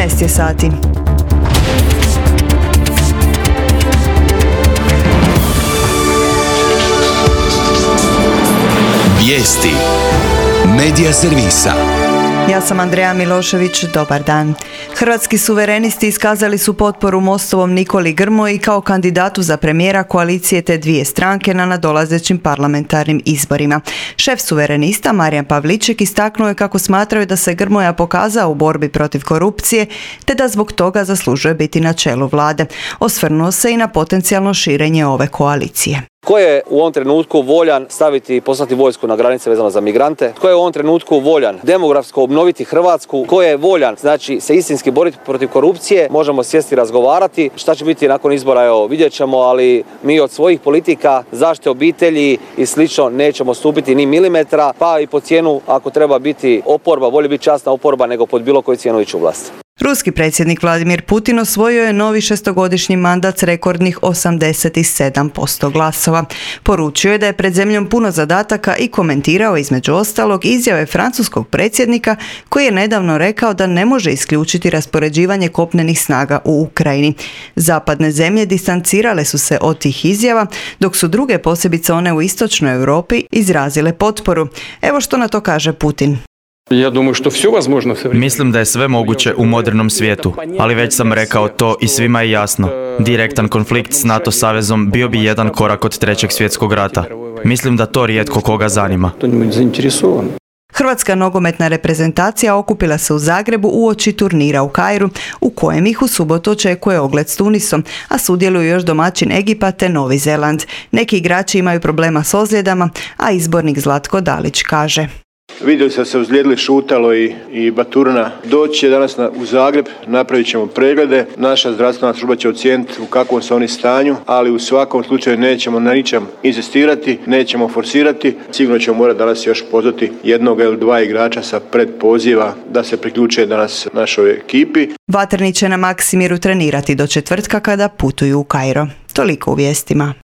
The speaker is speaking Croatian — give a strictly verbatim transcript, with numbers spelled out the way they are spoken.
trinaest je sati. Vijesti Medija servisa. Ja sam Andreja Milošević, dobar dan. Hrvatski suverenisti iskazali su potporu Mostovom Nikoli Grmoji kao kandidatu za premijera koalicije te dvije stranke na nadolazećim parlamentarnim izborima. Šef suverenista Marijan Pavliček istaknuo je kako smatraju da se Grmoja pokazao u borbi protiv korupcije te da zbog toga zaslužuje biti na čelu vlade. Osvrnuo se i na potencijalno širenje ove koalicije. Tko je u ovom trenutku voljan staviti i poslati vojsku na granice vezano za migrante? Tko je u ovom trenutku voljan demografsko obnoviti Hrvatsku? Tko je voljan, znači, se istinski boriti protiv korupcije? Možemo sjesti i razgovarati. Šta će biti nakon izbora, evo, vidjet ćemo, ali mi od svojih politika, zaštite obitelji i slično nećemo stupiti ni milimetra, pa i po cijenu, ako treba biti oporba, bolje biti časna oporba nego pod bilo koju cijenu ići u vlast. Ruski predsjednik Vladimir Putin osvojio je novi šestogodišnji mandat s rekordnih osamdeset sedam posto glasova. Poručio je da je pred zemljom puno zadataka i komentirao između ostalog izjave francuskog predsjednika koji je nedavno rekao da ne može isključiti raspoređivanje kopnenih snaga u Ukrajini. Zapadne zemlje distancirale su se od tih izjava, dok su druge, posebice one u istočnoj Europi, izrazile potporu. Evo što na to kaže Putin. Mislim da je sve moguće u modernom svijetu, ali već sam rekao to i svima je jasno. Direktan konflikt s NATO savezom bio bi jedan korak od trećeg svjetskog rata. Mislim da to rijetko koga zanima. Hrvatska nogometna reprezentacija okupila se u Zagrebu uoči turnira u Kairu, u kojem ih u subotu očekuje ogled s Tunisom, a sudjeluju još domaćin Egipat te Novi Zeland. Neki igrači imaju problema s ozljedama, a izbornik Zlatko Dalić kaže: Vidjeli ste da se ozlijedili Šutalo i, i Baturina. Doći će danas na, u Zagreb, napravit ćemo preglede. Naša zdravstvena služba će ocijeniti u kakvom su oni stanju, ali u svakom slučaju nećemo na ničem inzistirati, nećemo forsirati. Sigurno ćemo morati danas još pozvati jednog ili dva igrača sa predpoziva da se priključe danas našoj ekipi. Vatreni će na Maksimiru trenirati do četvrtka kada putuju u Kairo. Toliko u vijestima.